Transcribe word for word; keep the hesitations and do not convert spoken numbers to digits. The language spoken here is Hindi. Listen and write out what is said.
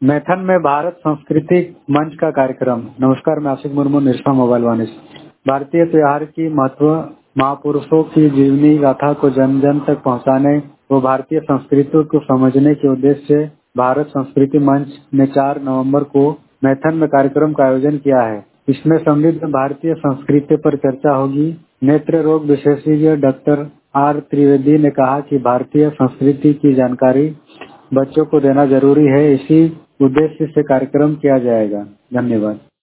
मैथन में भारत सांस्कृतिक मंच का कार्यक्रम। नमस्कार, मैं आशिक मुर्मू, निरसा मोबाइल वाणी से। भारतीय त्योहार की महत्व, महापुरुषों की जीवनी गाथा को जन जन तक पहुंचाने व भारतीय संस्कृति को समझने के उद्देश्य से भारत संस्कृति मंच ने चार नवंबर को मैथन में कार्यक्रम का आयोजन किया है। इसमें समृद्ध भारतीय संस्कृति पर चर्चा होगी। नेत्र रोग विशेषज्ञ डॉक्टर आर त्रिवेदी ने कहा कि भारतीय संस्कृति की जानकारी बच्चों को देना जरूरी है। इसी उद्देश्य से कार्यक्रम किया जाएगा। धन्यवाद।